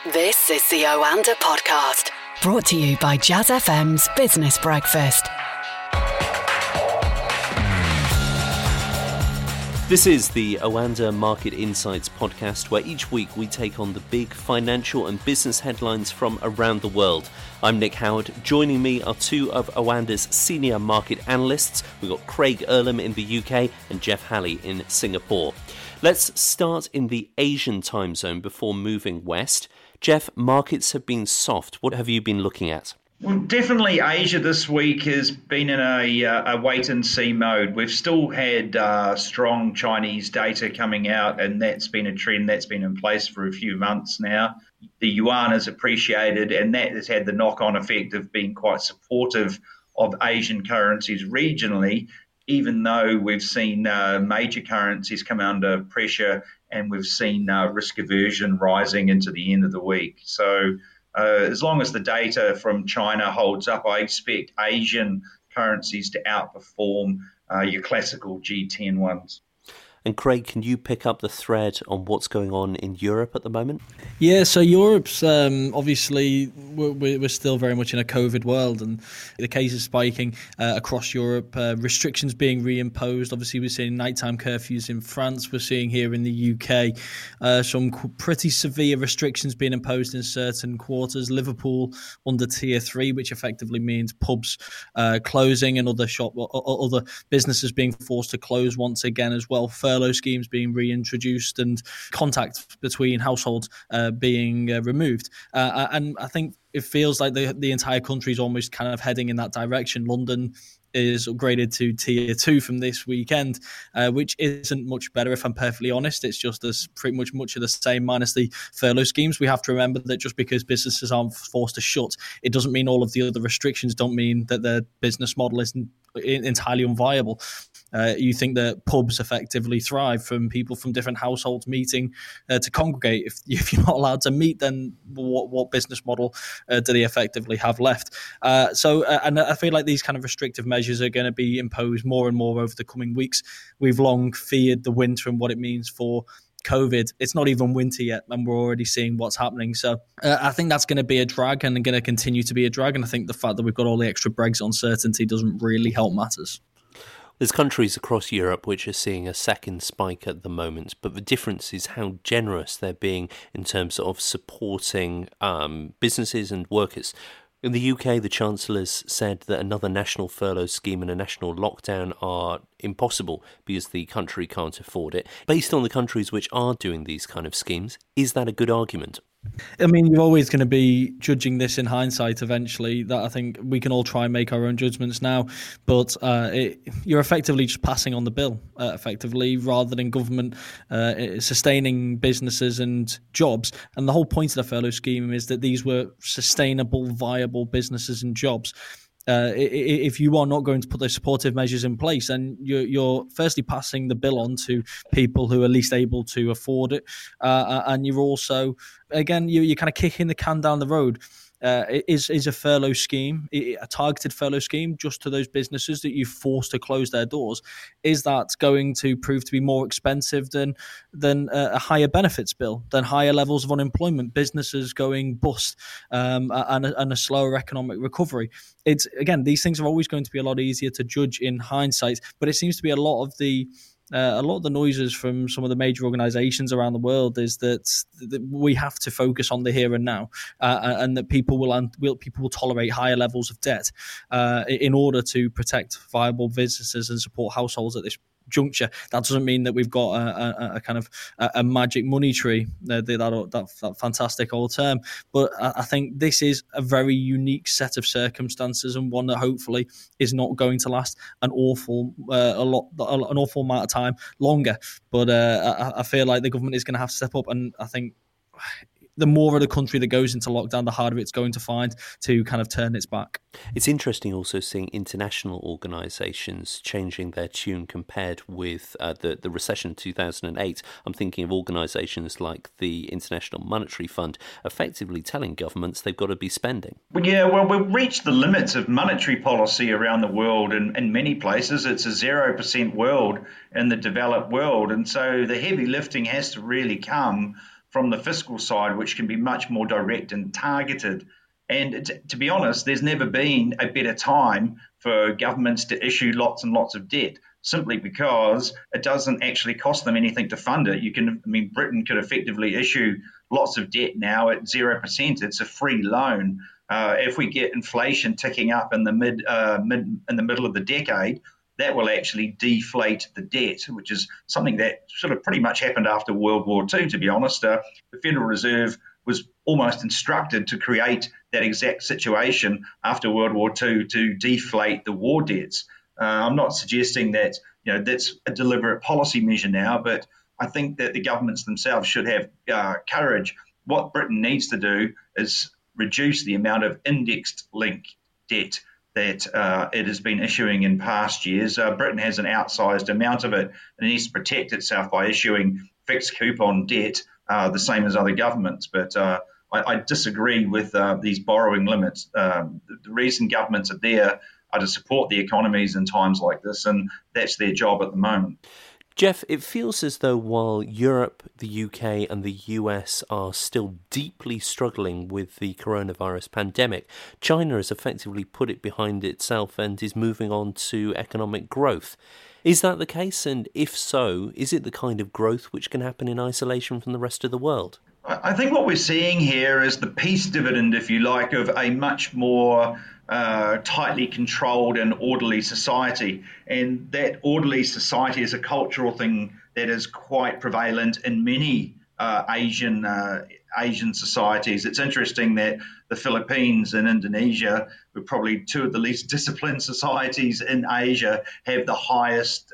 This is the Oanda podcast, brought to you by Jazz FM's Business Breakfast. This is the Oanda Market Insights podcast, where each week we take on the big financial and business headlines from around the world. I'm Nick Howard. Joining me are two of Oanda's senior market analysts. We've got Craig Earlham in the UK and Jeff Halley in Singapore. Let's start in the Asian time zone before moving west. Jeff, markets have been soft. What have you been looking at? Well, definitely Asia this week has been in a wait-and-see mode. We've still had strong Chinese data coming out, and that's been a trend that's been in place for a few months now. The yuan has appreciated, and that has had the knock-on effect of being quite supportive of Asian currencies regionally, even though we've seen major currencies come under pressure and we've seen risk aversion rising into the end of the week. So as long as the data from China holds up, I expect Asian currencies to outperform your classical G10 ones. And Craig, can you pick up the thread on what's going on in Europe at the moment? Yeah, so Europe's obviously, we're still very much in a COVID world, and the cases spiking across Europe, restrictions being reimposed. Obviously, we're seeing nighttime curfews in France. We're seeing here in the UK some pretty severe restrictions being imposed in certain quarters. Liverpool under Tier 3, which effectively means pubs closing and other businesses being forced to close once again as well. Furlough schemes being reintroduced and contact between households being removed. And I think it feels like the entire country is almost kind of heading in that direction. London is upgraded to Tier 2 from this weekend, which isn't much better, if I'm perfectly honest. It's just as pretty much of the same, minus the furlough schemes. We have to remember that just because businesses aren't forced to shut, it doesn't mean all of the other restrictions don't mean that their business model isn't entirely unviable. You think that pubs effectively thrive from people from different households meeting to congregate. If you're not allowed to meet, then what business model do they effectively have left? And I feel like these kind of restrictive measures are going to be imposed more and more over the coming weeks. We've long feared the winter and what it means for COVID. It's not even winter yet, and we're already seeing what's happening. So I think that's going to be a drag and going to continue to be a drag. And I think the fact that we've got all the extra Brexit uncertainty doesn't really help matters. There's countries across Europe which are seeing a second spike at the moment, but the difference is how generous they're being in terms of supporting businesses and workers. In the UK, the Chancellor's said that another national furlough scheme and a national lockdown are impossible because the country can't afford it. Based on the countries which are doing these kind of schemes, is that a good argument? I mean, you're always going to be judging this in hindsight eventually. That I think we can all try and make our own judgments now, but you're effectively just passing on the bill, effectively, rather than government sustaining businesses and jobs. And the whole point of the furlough scheme is that these were sustainable, viable businesses and jobs. If you are not going to put those supportive measures in place, then you're firstly passing the bill on to people who are least able to afford it, and you're also, again, you're kind of kicking the can down the road. Is a furlough scheme, a targeted furlough scheme, just to those businesses that you force to close their doors, is that going to prove to be more expensive than a higher benefits bill, than higher levels of unemployment, businesses going bust, and a slower economic recovery? It's, again, these things are always going to be a lot easier to judge in hindsight, but it seems to be a lot of the noises from some of the major organizations around the world is that we have to focus on the here and now, and that people will tolerate higher levels of debt in order to protect viable businesses and support households at this juncture. That doesn't mean that we've got a kind of a magic money tree, that fantastic old term, but I think this is a very unique set of circumstances, and one that hopefully is not going to last an awful amount of time longer. But I feel like the government is going to have to step up, and I think the more of the country that goes into lockdown, the harder it's going to find to kind of turn its back. It's interesting also seeing international organisations changing their tune compared with the recession of 2008. I'm thinking of organisations like the International Monetary Fund effectively telling governments they've got to be spending. Yeah, well, we've reached the limits of monetary policy around the world. In many places, it's a 0% world in the developed world. And so the heavy lifting has to really come from the fiscal side, which can be much more direct and targeted. And to be honest, there's never been a better time for governments to issue lots and lots of debt, simply because it doesn't actually cost them anything to fund it. Britain could effectively issue lots of debt now at 0%. It's a free loan. If we get inflation ticking up in the middle of the decade, that will actually deflate the debt, which is something that sort of pretty much happened after World War II, to be honest. The Federal Reserve was almost instructed to create that exact situation after World War II to deflate the war debts. I'm not suggesting that that's a deliberate policy measure now, but I think that the governments themselves should have courage. What Britain needs to do is reduce the amount of indexed link debt that it has been issuing in past years. Britain has an outsized amount of it, and it needs to protect itself by issuing fixed coupon debt, the same as other governments. But I disagree with these borrowing limits. The reason governments are there are to support the economies in times like this, and that's their job at the moment. Jeff, it feels as though while Europe, the UK and the US are still deeply struggling with the coronavirus pandemic, China has effectively put it behind itself and is moving on to economic growth. Is that the case? And if so, is it the kind of growth which can happen in isolation from the rest of the world? I think what we're seeing here is the peace dividend, if you like, of a much more tightly controlled and orderly society. And that orderly society is a cultural thing that is quite prevalent in many Asian societies. It's interesting that the Philippines and Indonesia, who are probably two of the least disciplined societies in Asia, have the highest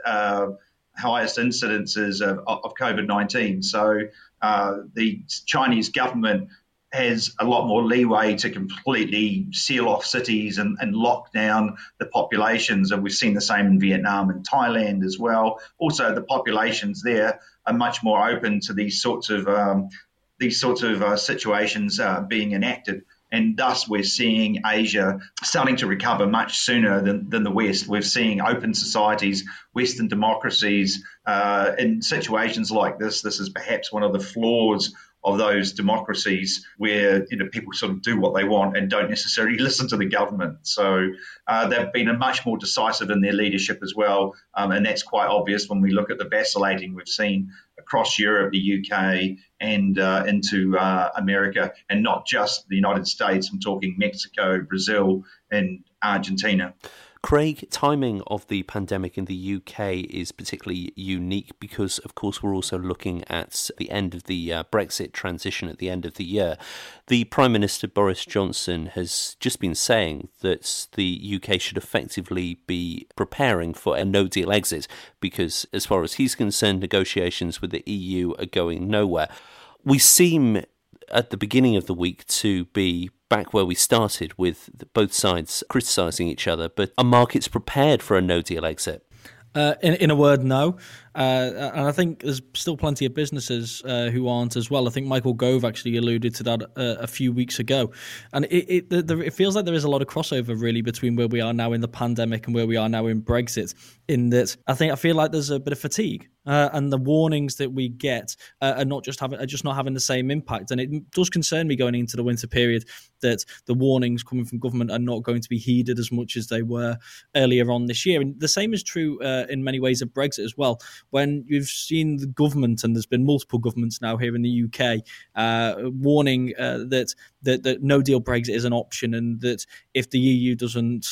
incidences of COVID-19. So the Chinese government has a lot more leeway to completely seal off cities and lock down the populations. And we've seen the same in Vietnam and Thailand as well. Also, the populations there are much more open to these sorts of situations being enacted. And thus, we're seeing Asia starting to recover much sooner than the West. We're seeing open societies, Western democracies. In situations like this is perhaps one of the flaws of those democracies where people sort of do what they want and don't necessarily listen to the government. So they've been much more decisive in their leadership as well. And that's quite obvious when we look at the vacillating we've seen across Europe, the UK, and into America, and not just the United States. I'm talking Mexico, Brazil, and Argentina. Craig, timing of the pandemic in the UK is particularly unique because, of course, we're also looking at the end of the Brexit transition at the end of the year. The Prime Minister, Boris Johnson, has just been saying that the UK should effectively be preparing for a no-deal exit because, as far as he's concerned, negotiations with the EU are going nowhere. We seem at the beginning of the week to be back where we started, with both sides criticising each other, but are markets prepared for a no-deal exit? In a word, no. And I think there's still plenty of businesses who aren't as well. I think Michael Gove actually alluded to that a few weeks ago. And it feels like there is a lot of crossover, really, between where we are now in the pandemic and where we are now in Brexit, in that I feel like there's a bit of fatigue. And the warnings that we get are just not having the same impact. And it does concern me going into the winter period that the warnings coming from government are not going to be heeded as much as they were earlier on this year. And the same is true in many ways of Brexit as well. When you've seen the government, and there's been multiple governments now here in the UK, warning that no deal Brexit is an option, and that if the EU doesn't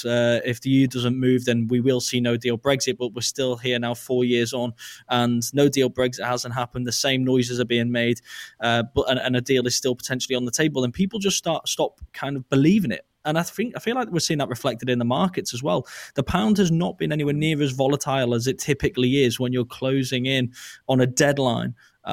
move, then we will see no deal Brexit. But we're still here now 4 years on, and no deal Brexit hasn't happened. The same noises are being made, but a deal is still potentially on the table, and people just stop kind of believing it. And I feel like we're seeing that reflected in the markets as well. The pound has not been anywhere near as volatile as it typically is when you're closing in on a deadline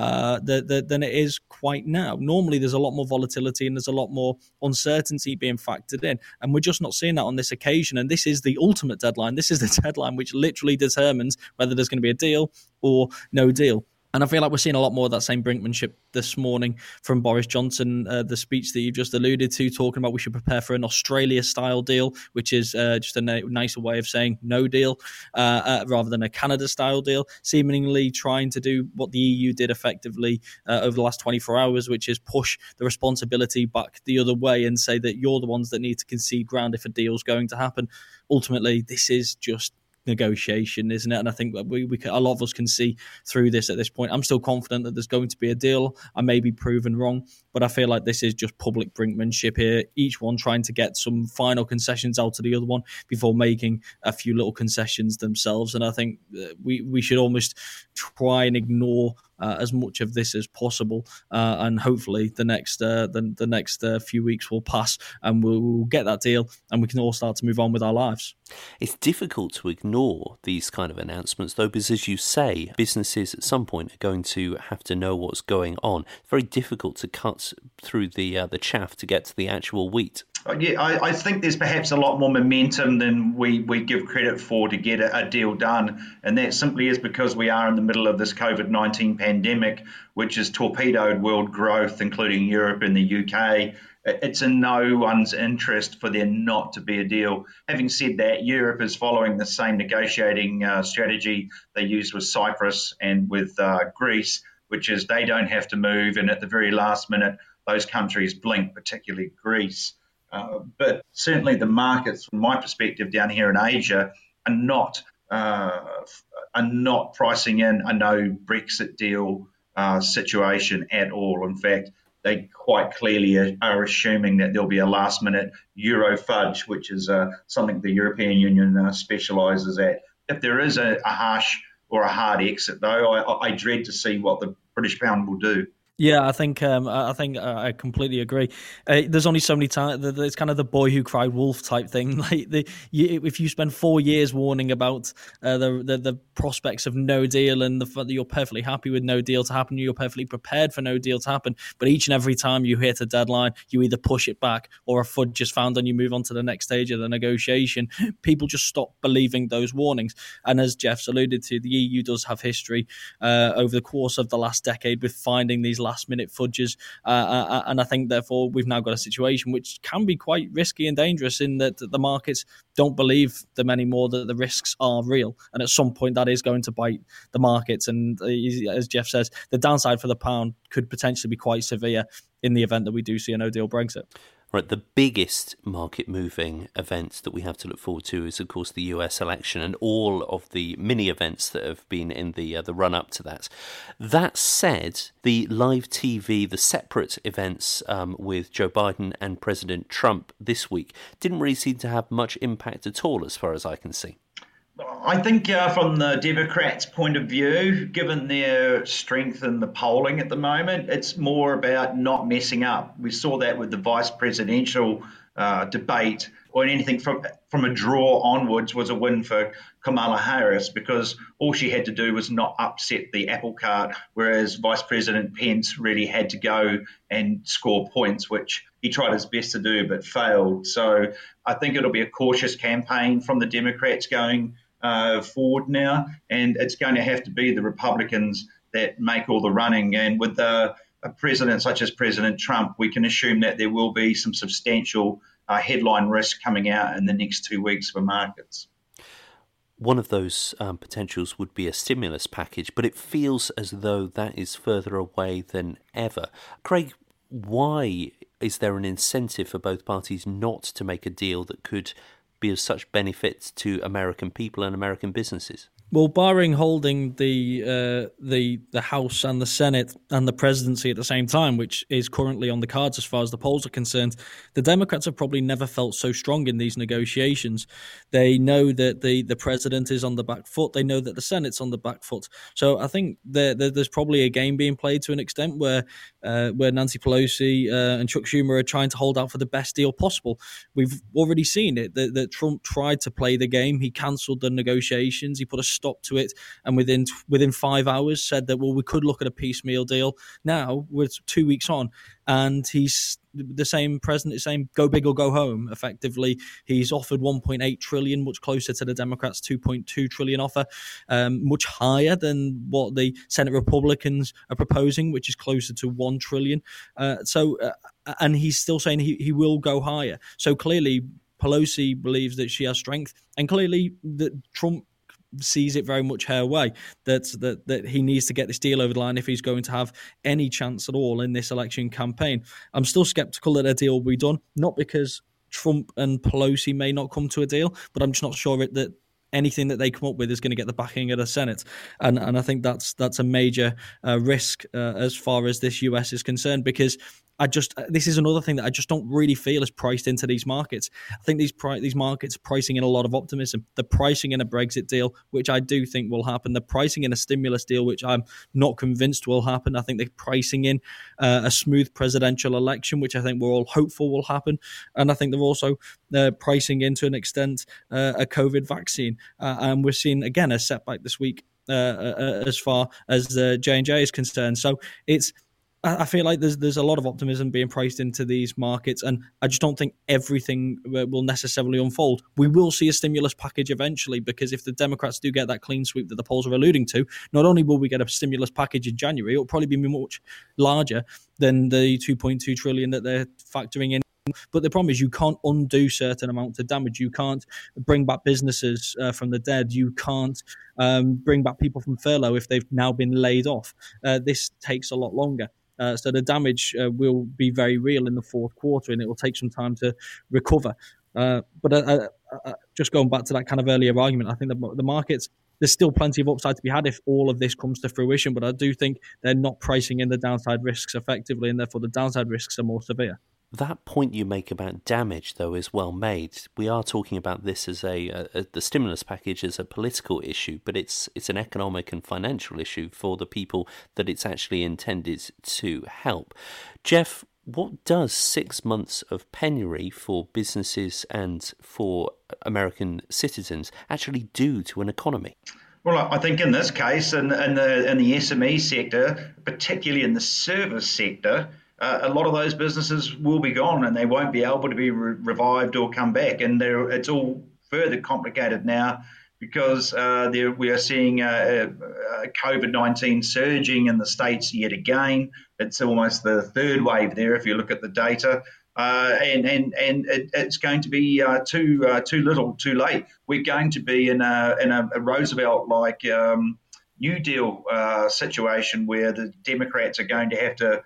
than it is quite now. Normally, there's a lot more volatility and there's a lot more uncertainty being factored in. And we're just not seeing that on this occasion. And this is the ultimate deadline. This is the deadline which literally determines whether there's going to be a deal or no deal. And I feel like we're seeing a lot more of that same brinkmanship this morning from Boris Johnson, the speech that you just alluded to, talking about we should prepare for an Australia-style deal, which is just a nicer way of saying no deal, rather than a Canada-style deal, seemingly trying to do what the EU did effectively over the last 24 hours, which is push the responsibility back the other way and say that you're the ones that need to concede ground if a deal's going to happen. Ultimately, this is just negotiation, isn't it? And I think that we a lot of us can see through this at this point. I'm still confident that there's going to be a deal. I may be proven wrong, but I feel like this is just public brinkmanship here, each one trying to get some final concessions out to the other one before making a few little concessions themselves. And I think we should almost try and ignore as much of this as possible, and hopefully the next few weeks will pass and we'll get that deal and we can all start to move on with our lives. It's difficult to ignore these kind of announcements, though, because as you say, businesses at some point are going to have to know what's going on. It's very difficult to cut through the chaff to get to the actual wheat. Yeah, I think there's perhaps a lot more momentum than we give credit for to get a deal done. And that simply is because we are in the middle of this COVID-19 pandemic, which has torpedoed world growth, including Europe and the UK. It's in no one's interest for there not to be a deal. Having said that, Europe is following the same negotiating strategy they used with Cyprus and with Greece, which is they don't have to move. And at the very last minute, those countries blink, particularly Greece. But certainly the markets, from my perspective down here in Asia, are not pricing in a no Brexit deal situation at all. In fact, they quite clearly are assuming that there'll be a last-minute Euro fudge, which is something the European Union specialises at. If there is a harsh or a hard exit, though, I dread to see what the British pound will do. Yeah, I think I completely agree. There's only so many times. It's kind of the boy who cried wolf type thing. Like if you spend 4 years warning about the prospects of no deal and the fact that you're perfectly happy with no deal to happen, you're perfectly prepared for no deal to happen, but each and every time you hit a deadline, you either push it back or a fudge is found and you move on to the next stage of the negotiation. People just stop believing those warnings. And as Jeff's alluded to, the EU does have history over the course of the last decade with finding these last-minute fudges, and I think therefore we've now got a situation which can be quite risky and dangerous in that the markets don't believe them anymore, that the risks are real, and at some point that is going to bite the markets. And as Jeff says, the downside for the pound could potentially be quite severe in the event that we do see a no-deal Brexit. Right, the biggest market-moving event that we have to look forward to is, of course, the US election and all of the mini-events that have been in the run-up to that. That said, the live TV, the separate events with Joe Biden and President Trump this week didn't really seem to have much impact at all, as far as I can see. I think from the Democrats' point of view, given their strength in the polling at the moment, it's more about not messing up. We saw that with the vice presidential debate, or anything from a draw onwards was a win for Kamala Harris, because all she had to do was not upset the apple cart, whereas Vice President Pence really had to go and score points, which he tried his best to do but failed. So I think it'll be a cautious campaign from the Democrats going forward now, and it's going to have to be the Republicans that make all the running. And with a president such as President Trump, we can assume that there will be some substantial headline risk coming out in the next 2 weeks for markets. One of those potentials would be a stimulus package, but it feels as though that is further away than ever. Craig, why is there an incentive for both parties not to make a deal that could be of such benefit to American people and American businesses? Well, barring holding the House and the Senate and the presidency at the same time, which is currently on the cards as far as the polls are concerned, the Democrats have probably never felt so strong in these negotiations. They know that the president is on the back foot. They know that the Senate's on the back foot. So I think there's probably a game being played to an extent where Nancy Pelosi and Chuck Schumer are trying to hold out for the best deal possible. We've already seen it, that Trump tried to play the game. He cancelled the negotiations. He put a stop to it, and within 5 hours said that, well, we could look at a piecemeal deal. Now we're 2 weeks on, and he's the same president is saying go big or go home. Effectively, he's offered 1.8 trillion, much closer to the Democrats' 2.2 trillion offer, much higher than what the Senate Republicans are proposing, which is closer to 1 trillion. And he's still saying he will go higher. So clearly, Pelosi believes that she has strength, and clearly that Trump sees it very much her way, that he needs to get this deal over the line if he's going to have any chance at all in this election campaign. I'm still skeptical that a deal will be done, not because Trump and Pelosi may not come to a deal, but I'm just not sure that anything that they come up with is going to get the backing of the Senate. And I think that's a major risk as far as this US is concerned, because this is another thing that I just don't really feel is priced into these markets. I think these markets are pricing in a lot of optimism. They're pricing in a Brexit deal, which I do think will happen. They're pricing in a stimulus deal, which I'm not convinced will happen. I think they're pricing in a smooth presidential election, which I think we're all hopeful will happen. And I think they're also pricing in, to an extent, a COVID vaccine. And we're seeing, again, a setback this week as far as J&J is concerned. So I feel like there's a lot of optimism being priced into these markets, and I just don't think everything will necessarily unfold. We will see a stimulus package eventually, because if the Democrats do get that clean sweep that the polls are alluding to, not only will we get a stimulus package in January, it'll probably be much larger than the 2.2 trillion that they're factoring in. But the problem is you can't undo certain amounts of damage. You can't bring back businesses from the dead. You can't bring back people from furlough if they've now been laid off. This takes a lot longer. So the damage will be very real in the fourth quarter, and it will take some time to recover. But just going back to that kind of earlier argument, I think the markets, there's still plenty of upside to be had if all of this comes to fruition. But I do think they're not pricing in the downside risks effectively, and therefore the downside risks are more severe. That point you make about damage, though, is well made. We are talking about this as the stimulus package as a political issue, but it's an economic and financial issue for the people that it's actually intended to help. Jeff, what does 6 months of penury for businesses and for American citizens actually do to an economy? Well, I think in this case, in the SME sector, particularly in the service sector, a lot of those businesses will be gone, and they won't be able to be revived or come back. And it's all further complicated now because we are seeing COVID-19 surging in the States yet again. It's almost the third wave there if you look at the data. And it's going to be too little, too late. We're going to be in a Roosevelt-like New Deal situation where the Democrats are going to have to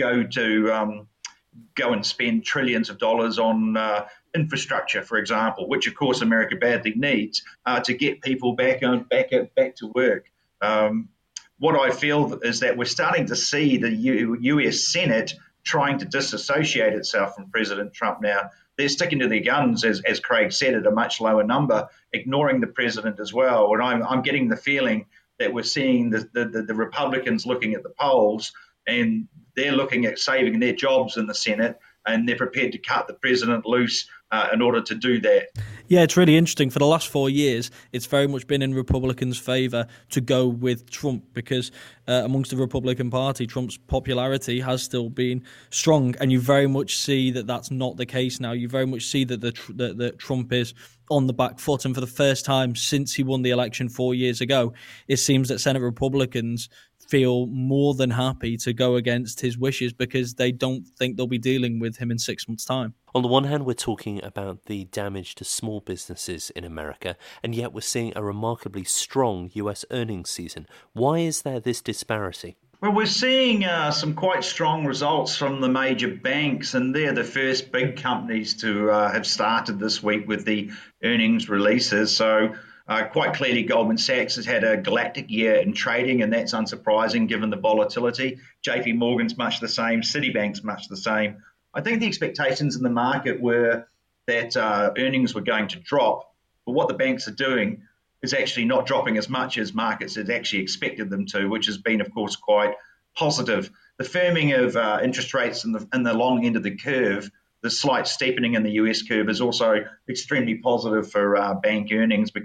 go and spend trillions of dollars on infrastructure, for example, which of course America badly needs to get people back to work. What I feel is that we're starting to see the U.S. Senate trying to disassociate itself from President Trump now. They're sticking to their guns, as Craig said, at a much lower number, ignoring the president as well. And I'm getting the feeling that we're seeing the Republicans looking at the polls, and they're looking at saving their jobs in the Senate, and they're prepared to cut the president loose in order to do that. Yeah, it's really interesting. For the last 4 years, it's very much been in Republicans' favour to go with Trump because amongst the Republican Party, Trump's popularity has still been strong, and you very much see that that's not the case now. You very much see that Trump is on the back foot, and for the first time since he won the election 4 years ago, it seems that Senate Republicans feel more than happy to go against his wishes because they don't think they'll be dealing with him in 6 months' time. On the one hand, we're talking about the damage to small businesses in America, and yet we're seeing a remarkably strong US earnings season. Why is there this disparity? Well, we're seeing some quite strong results from the major banks, and they're the first big companies to have started this week with the earnings releases. So quite clearly, Goldman Sachs has had a galactic year in trading, and that's unsurprising given the volatility. JP Morgan's much the same. Citibank's much the same. I think the expectations in the market were that earnings were going to drop, but what the banks are doing is actually not dropping as much as markets had actually expected them to, which has been, of course, quite positive. The firming of interest rates in the long end of the curve, the slight steepening in the US curve is also extremely positive for bank earnings because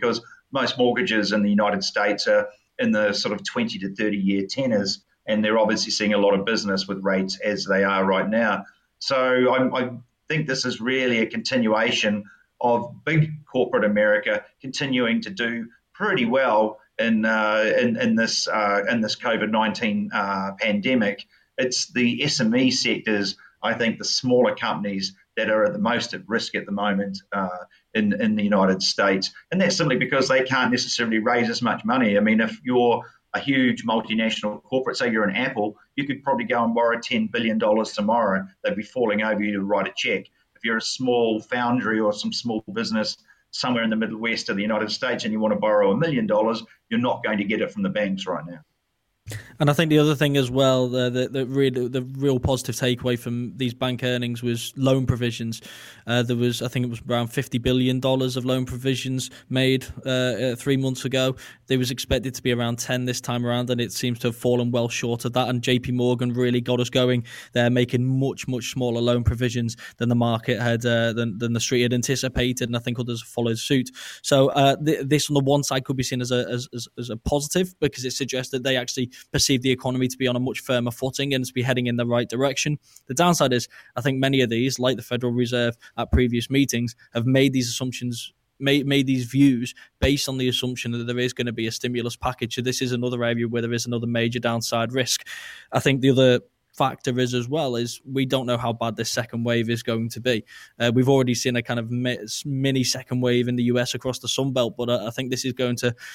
most mortgages in the United States are in the sort of 20 to 30-year tenors, and they're obviously seeing a lot of business with rates as they are right now. So I think this is really a continuation of big corporate America continuing to do pretty well in this COVID-19 pandemic. It's the SME sectors, I think, the smaller companies that are the most at risk at the moment in the United States, and that's simply because they can't necessarily raise as much money. I mean, if you're a huge multinational corporate, say you're an Apple, you could probably go and borrow $10 billion tomorrow. They'd be falling over you to write a check. If you're a small foundry or some small business somewhere in the Midwest of the United States and you want to borrow $1 million, you're not going to get it from the banks right now. And I think the other thing as well, the real positive takeaway from these bank earnings was loan provisions. There was, I think it was around $50 billion of loan provisions made 3 months ago. They was expected to be around 10 this time around, and it seems to have fallen well short of that. And JP Morgan really got us going. They're making much smaller loan provisions than the market had, than the street had anticipated, and I think others followed suit. So this on the one side could be seen as a positive, because it suggests that they actually perceive the economy to be on a much firmer footing and to be heading in the right direction. The downside is, I think many of these, like the Federal Reserve at previous meetings, have made these assumptions, made these views based on the assumption that there is going to be a stimulus package. So this is another area where there is another major downside risk. I think the other factor is as well is we don't know how bad this second wave is going to be. We've already seen a kind of mini second wave in the US across the Sun Belt, but I think this is going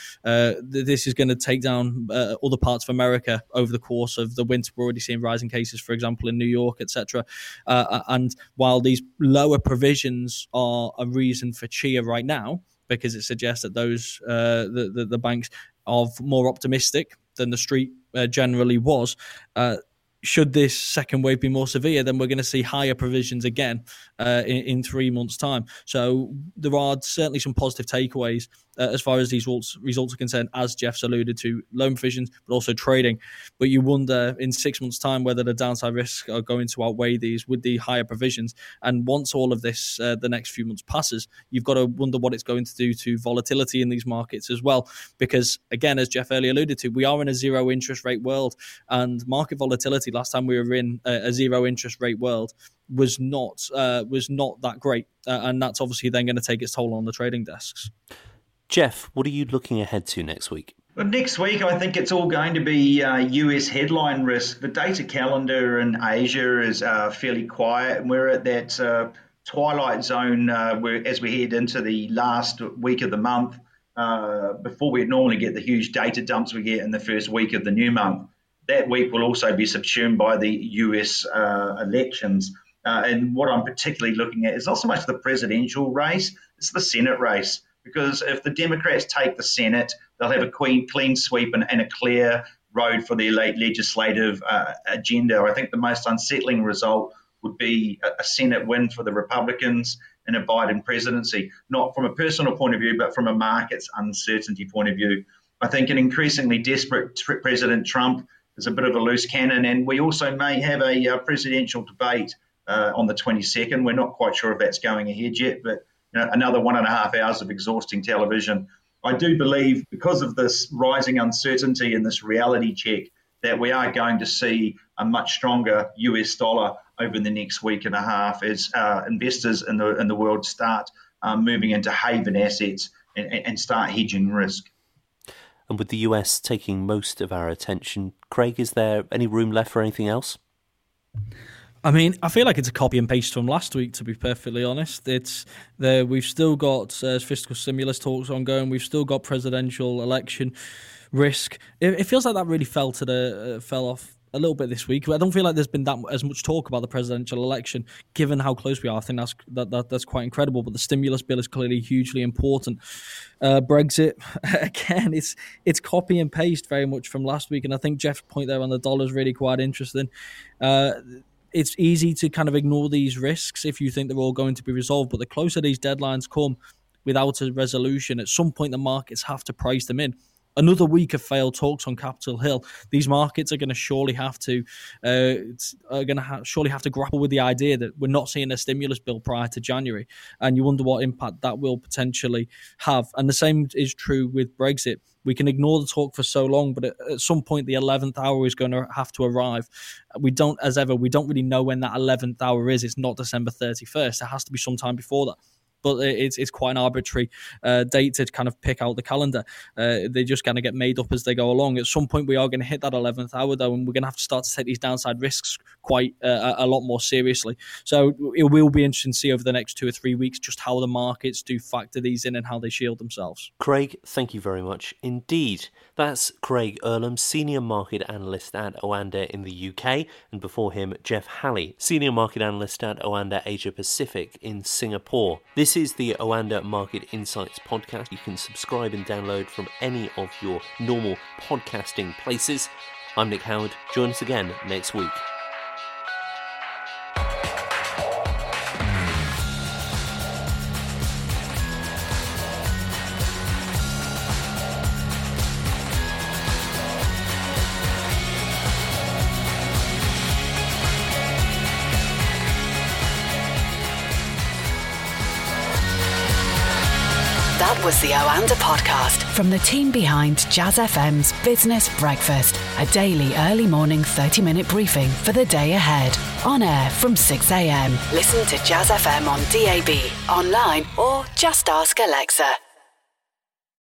to take down other parts of America over the course of the winter. We're already seeing rising cases, for example, in New York, etc. And while these lower provisions are a reason for cheer right now, because it suggests that those the banks are more optimistic than the street generally was. Should this second wave be more severe, then we're going to see higher provisions again in 3 months' time. So there are certainly some positive takeaways as far as these results are concerned, as Jeff's alluded to, loan provisions, but also trading. But you wonder in 6 months' time whether the downside risks are going to outweigh these with the higher provisions. And once all of this, the next few months passes, you've got to wonder what it's going to do to volatility in these markets as well. Because, again, as Jeff earlier alluded to, we are in a zero interest rate world, and market volatility last time we were in a zero interest rate world was not that great. And that's obviously then going to take its toll on the trading desks. Jeff, what are you looking ahead to next week? Well, next week, I think it's all going to be US headline risk. The data calendar in Asia is fairly quiet, and we're at that twilight zone as we head into the last week of the month before we normally get the huge data dumps we get in the first week of the new month. That week will also be subsumed by the US elections. And what I'm particularly looking at is not so much the presidential race, it's the Senate race. Because if the Democrats take the Senate, they'll have a clean sweep and a clear road for their legislative agenda. I think the most unsettling result would be a Senate win for the Republicans and a Biden presidency, not from a personal point of view, but from a market's uncertainty point of view. I think an increasingly desperate President Trump is a bit of a loose cannon, and we also may have a presidential debate on the 22nd. We're not quite sure if that's going ahead yet, but another 1.5 hours of exhausting television. I do believe, because of this rising uncertainty and this reality check, that we are going to see a much stronger US dollar over the next week and a half as investors in the world start moving into haven assets and start hedging risk. And with the US taking most of our attention, Craig, is there any room left for anything else? I mean, I feel like it's a copy and paste from last week, to be perfectly honest. We've still got fiscal stimulus talks ongoing. We've still got presidential election risk. It feels like that really fell off a little bit this week. I don't feel like there's been as much talk about the presidential election, given how close we are. I think that's quite incredible. But the stimulus bill is clearly hugely important. Brexit, again, it's copy and paste very much from last week. And I think Jeff's point there on the dollar is really quite interesting. It's easy to kind of ignore these risks if you think they're all going to be resolved. But the closer these deadlines come without a resolution, at some point the markets have to price them in. another week of failed talks on Capitol Hill, these markets are going to surely have to grapple with the idea that we're not seeing a stimulus bill prior to January, and you wonder what impact that will potentially have. And the same is true with Brexit. We can ignore the talk for so long, but at some point the 11th hour is going to have to arrive. We don't really know when that 11th hour is. It's not December 31st. It has to be sometime before that. But it's quite an arbitrary date to kind of pick out the calendar. They just kind of get made up as they go along. At some point, we are going to hit that 11th hour, though, and we're going to have to start to take these downside risks quite a lot more seriously. So it will be interesting to see over the next 2 or 3 weeks just how the markets do factor these in and how they shield themselves. Craig, thank you very much indeed. That's Craig Erlam, Senior Market Analyst at Oanda in the UK, and before him, Jeff Halley, Senior Market Analyst at Oanda Asia Pacific in Singapore. This is the Oanda Market Insights podcast. You can subscribe and download from any of your normal podcasting places. I'm Nick Howard. Join us again next week. That was the Oanda podcast from the team behind Jazz FM's Business Breakfast, a daily early morning 30-minute briefing for the day ahead. On air from 6 a.m. Listen to Jazz FM on DAB, online, or just ask Alexa.